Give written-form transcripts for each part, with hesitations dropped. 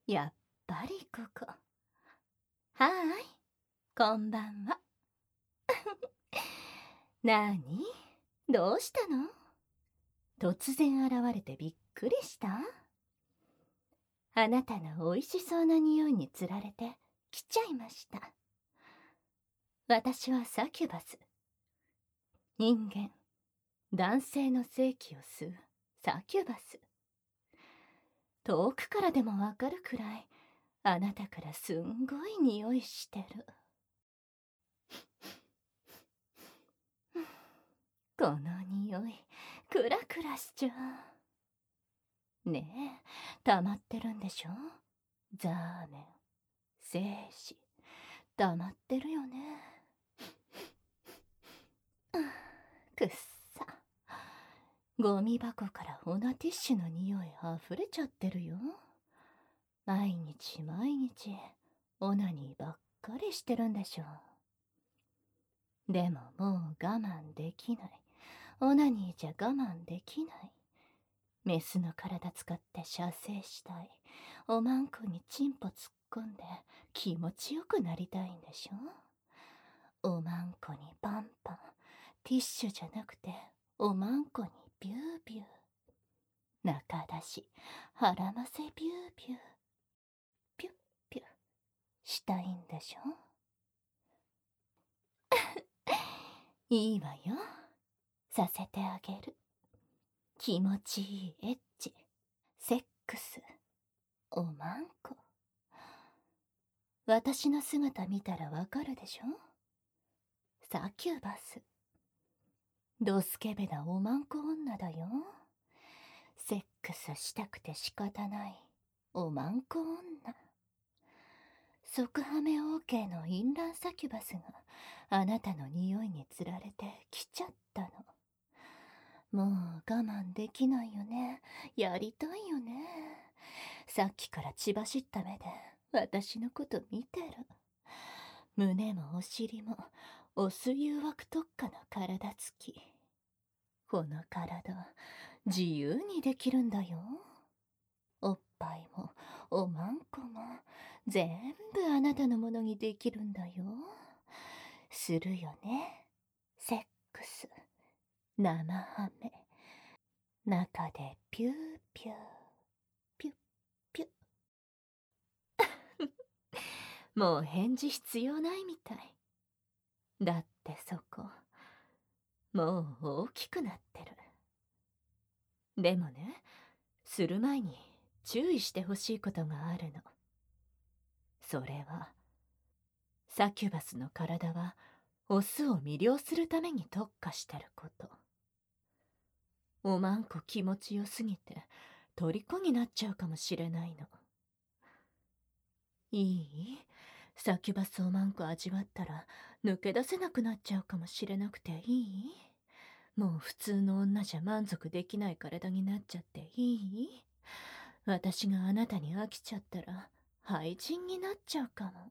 やっぱりここ。はーい、こんばんは。なに？どうしたの？突然現れてびっくりした？あなたの美味しそうな匂いにつられて来ちゃいました。私はサキュバス。人間、男性の性器を吸うサキュバス。遠くからでもわかるくらい、あなたからすんごい匂いしてる。この匂い、クラクラしちゃう。ねえ、溜まってるんでしょ？ザーメン、精子、溜まってるよね。くっさ。ゴミ箱からオナティッシュの匂い溢れちゃってるよ。毎日毎日、オナニーばっかりしてるんでしょ。でももう我慢できない。オナニーじゃ我慢できない。メスの体使って射精したい。おまんこにチンポ突っ込んで気持ちよくなりたいんでしょ。おまんこにパンパン。ティッシュじゃなくておまんこにビュービュー。中出し、腹ませビュービュー。ピュッピュッしたいんでしょ。いいわよ。させてあげる。気持ちいいエッチ、セックス、おまんこ。私の姿見たらわかるでしょ？サキュバス。ドスケベなおまんこ女だよ。セックスしたくて仕方ないおまんこ女。即ハメ OK のインランサキュバスがあなたの匂いにつられて来ちゃったの。もう我慢できないよね。やりたいよね。さっきから血走った目で私のこと見てる。胸もお尻もオス誘惑特化の体つき。この体自由にできるんだよ。おっぱいもおまんこも全部あなたのものにできるんだよ。するよね、セックス、生ハメ。中でピューピュー、ピュッピュッ。もう返事必要ないみたい。だってそこ、もう大きくなってる。でもね、する前に注意してほしいことがあるの。それは、サキュバスの体はオスを魅了するために特化してること。おまんこ気持ちよすぎて虜になっちゃうかもしれないの。いい？サキュバスおまんこ味わったら抜け出せなくなっちゃうかもしれなくていい？もう普通の女じゃ満足できない体になっちゃっていい？私があなたに飽きちゃったら廃人になっちゃうかも。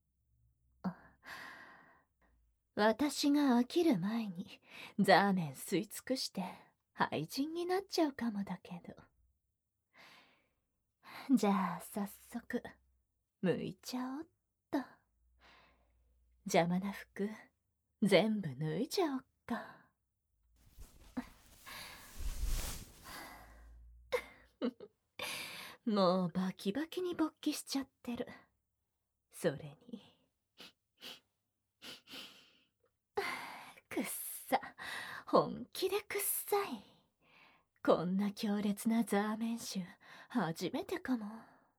私が飽きる前にザーメン吸い尽くして廃人になっちゃうかもだけど。じゃあ早速剥いちゃおっと。邪魔な服全部脱いじゃおっか。もうバキバキに勃起しちゃってる。それにくっさ、本気でくっさい。こんな強烈なザーメン臭初めてかも。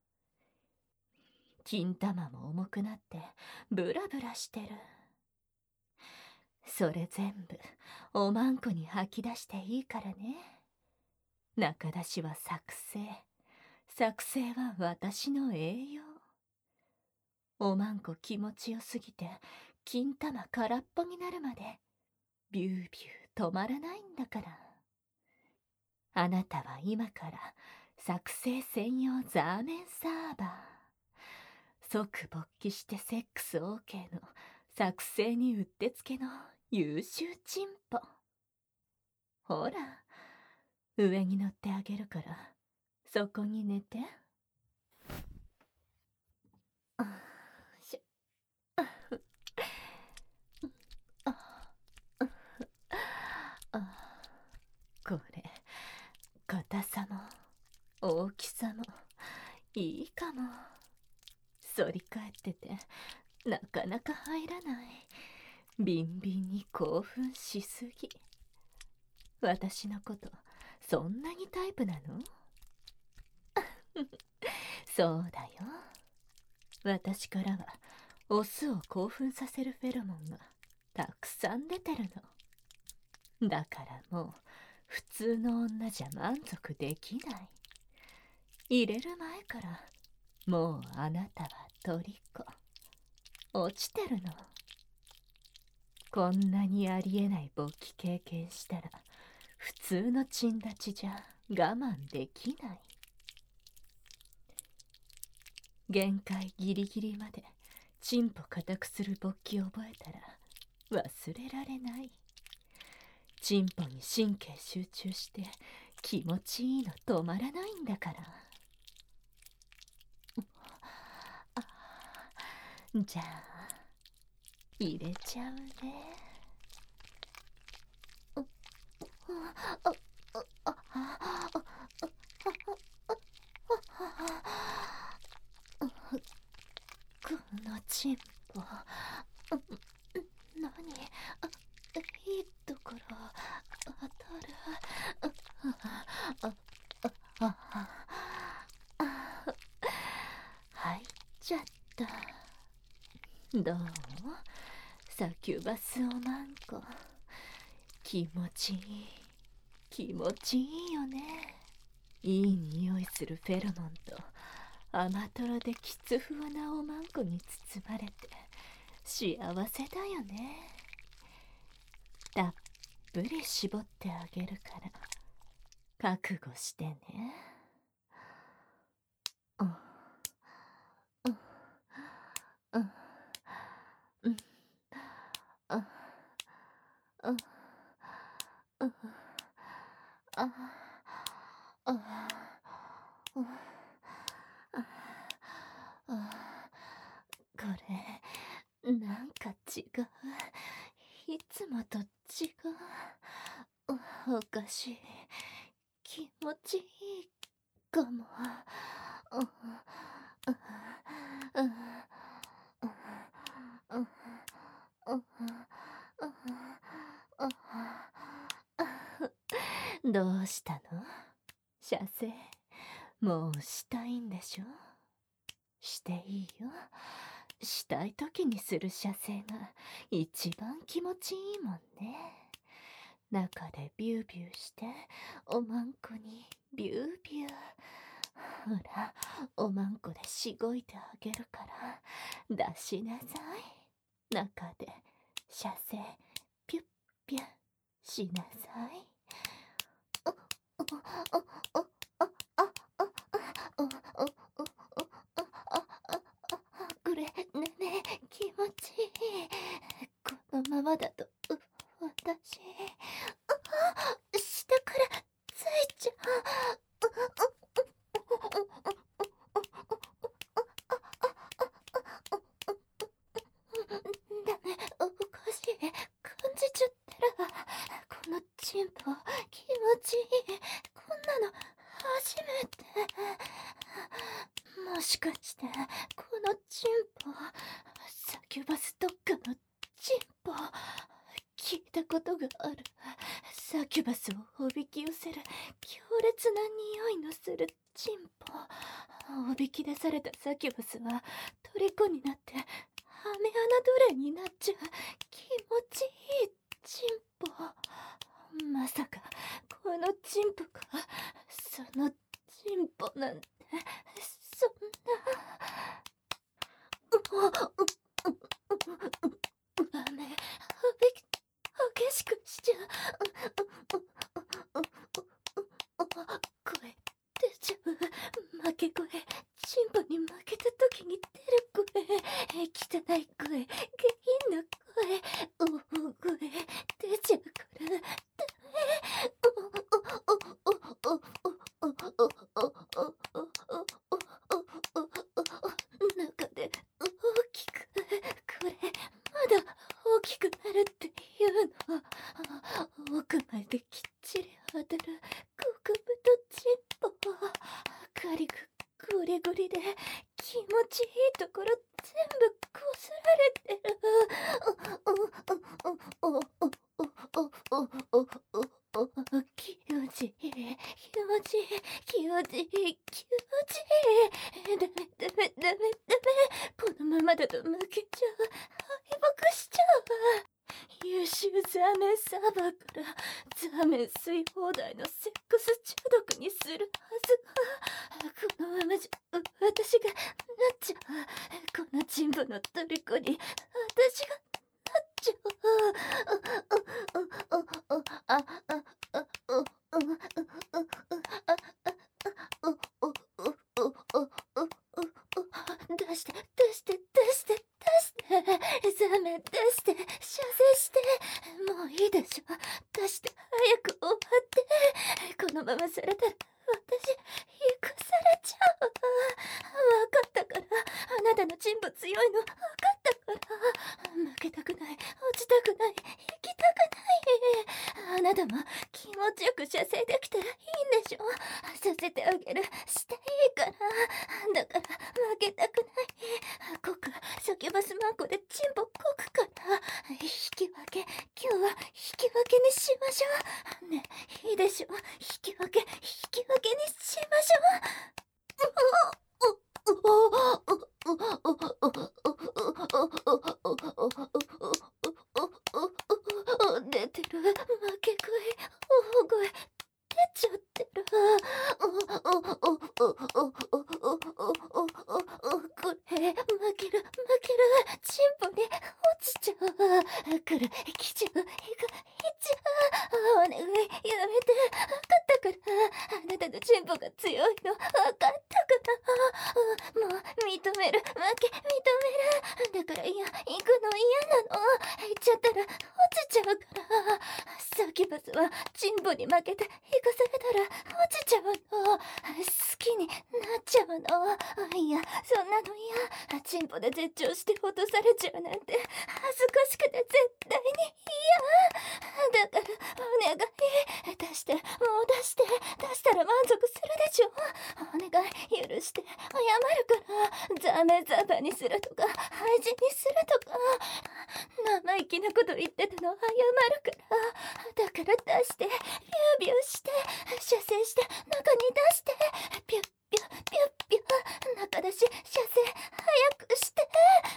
金玉も重くなってブラブラしてる。それ全部おまんこに吐き出していいからね。中出しは作成、作成は私の栄養。おまんこ気持ちよすぎて金玉空っぽになるまでビュービュー止まらないんだから。あなたは今から作成専用ザーメンサーバー。即勃起してセックス OK の作成にうってつけの優秀チンポ。ほら、上に乗ってあげるからそこに寝て。 あ、これ、硬さも大きさもいいかも。反り返っててなかなか入らない。ビンビンに興奮しすぎ。私のことそんなにタイプなの？そうだよ。私からはオスを興奮させるフェロモンがたくさん出てるの。だからもう普通の女じゃ満足できない。入れる前からもうあなたは虜。落ちてるの。こんなにありえない勃起経験したら普通のチン立ちじゃ我慢できない。限界ギリギリまでチンポ固くする勃起を覚えたら忘れられない。チンポに神経集中して気持ちいいの止まらないんだから。じゃあ入れちゃうね。このチンポ、何、いいところ当たる。入っちゃった。どう？サキュバスおまんこ気持ちいい、気持ちいいよね。いい匂いするフェロモンと甘とろできつふわなおまんこに包まれて幸せだよね。たっぷり絞ってあげるから覚悟してね。うんうんうんうんうんうんうんああこれなんか違う。いつもと違う。おかしい。気持ちいいかも。どうしたの？射精もうしたいんでしょ？していいよ。したい時にする射精が一番気持ちいいもんね。中でビュービューしておまんこにビュービュー。ほら、おまんこでしごいてあげるから出しなさい。中で射精ピュッピュッしなさい。これねね気持ちいい。このままだと私下からついちゃう。ダメ、おかしい。感じちゃったらこのチンポ気持ちいい。こんなの初めて。もしかしてこのチンポサキュバスどっかのチンポ聞いたことがある。サキュバスをおびき寄せる強烈な匂いのするチンポ。おびき出されたサキュバスは虜になってハメ穴奴隷になっちゃう。気持ちいいチンポ。まさかこのチンポがそのチンポなんて。そんな雨激しくしちゃう。声出ちゃう。負け声。チンポに負けた時に出る声。汚い声。下品な声。大声出ちゃうからダメ。中で大きくできっちり当たる極太チンポ。ガリグリグリで気持ちいいところ全部こすられてる。気持ちいい、気持ちいい、気持ちいい、気持ちいい。ダメダメダメダメ。このままだと負けちゃう。敗北しちゃうわ。優秀ザメサバからザメ吸い放題のセックス中毒にするはずが、このままじゃ私がなっちゃう。このチンポの虜に私がなっちゃう。出して出して出して出して、ザメ出して、射精して。もういいでしょ。出して早く終わって。このままされたら私生かされちゃう。わかったから。あなたのチンポ強いのわかったから。負けたくない、落ちたくない、行きたくない。あなたも気持ちよく射精できたらいいんでしょ。させてあげる、していいから。だから負けたくない。コク、サキュバスマンコでチンポこくから。引き分け、今日は引き分けにしましょう。ね、いいでしょ。引き分けにしましょう。出てる、負け声、大声出ちゃってる。これ負ける、チンポに落ちちゃう。来る、来ちゃう、行っちゃう。お願い、やめて。わかったから。あなたのチンポが強いのわかったから。もう認める、負け認める。だから行くの嫌なの。行っちゃったら落ちちゃうから。サキュバスはチンポに負けて行かされたら落ちちゃうの。好きになっちゃうの。いや、そんなの嫌。チンポで絶頂して落とされちゃうなんて恥ずかしくて絶対に嫌。だからお願い、出して、もう出して。出したら満足するでしょ。お願い、許して、謝るから。ザメザバにするとか廃人にするとか、生意気なこと言ってたの謝るから。だから出して、ビュービューして、射精して、中に出して、ピュッピュッピュッピュッ、中出し射精早くして。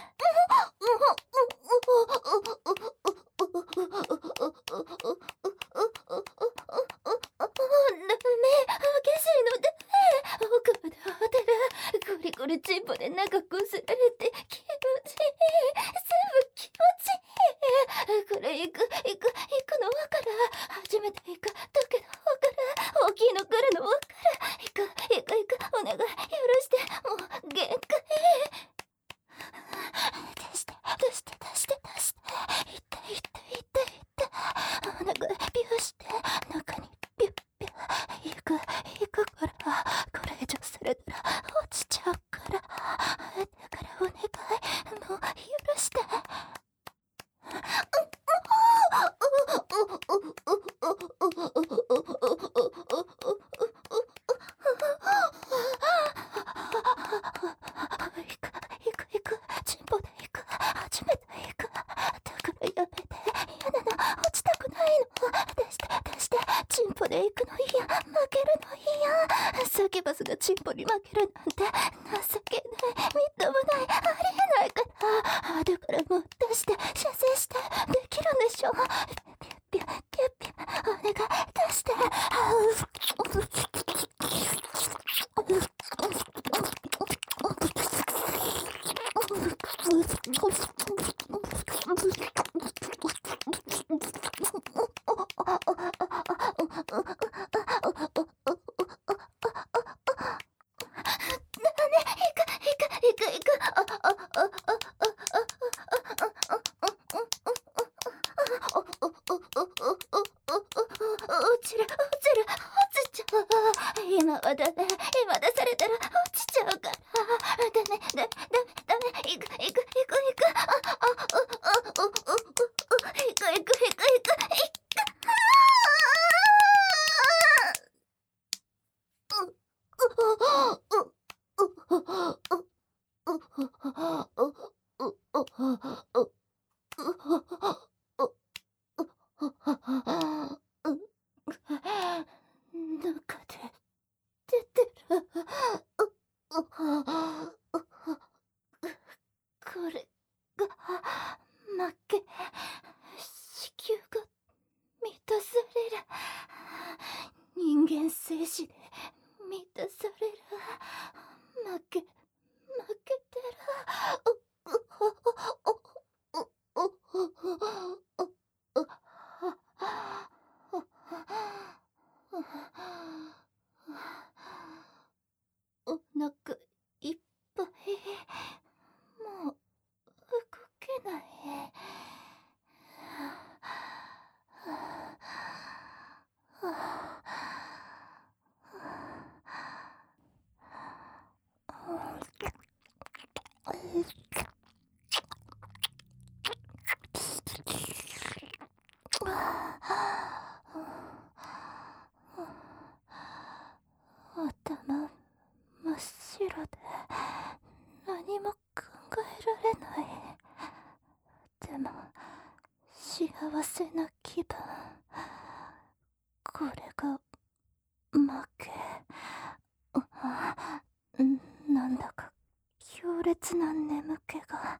奥までホテル、ゴリゴリチンポで中こすられて気持ちいい。全部気持ちいい。これ行くのわから。初めて行く時のわから。大きいの来るのわから。行く、お願い、許して。もう限界。出して。痛い。お願い、ビューして。中にビュッビュッ。行くから。これ以上されたら落ちちゃうから。だからお願い、もう許して。行く、チンポで行く。初めて行く。だからやめて。嫌なの、落ちたくないの。出して。チンポで行くの嫌。負けるの嫌。サキュバスがチンポに負けるなんて情けない、みっともない、ありえないから。だからもう出して、射精して。できるんでしょ。ピュッピュッピュッ、お願い、出して。落ちちゃう。今出されたら落ちちゃうから。ダメ。行く。行く。 源静止で満たされる。負けてる。お腹いっぱい。もう動けない。頭真っ白で何も考えられない。でも幸せな気分。これが負け。なんだか強烈な眠気が。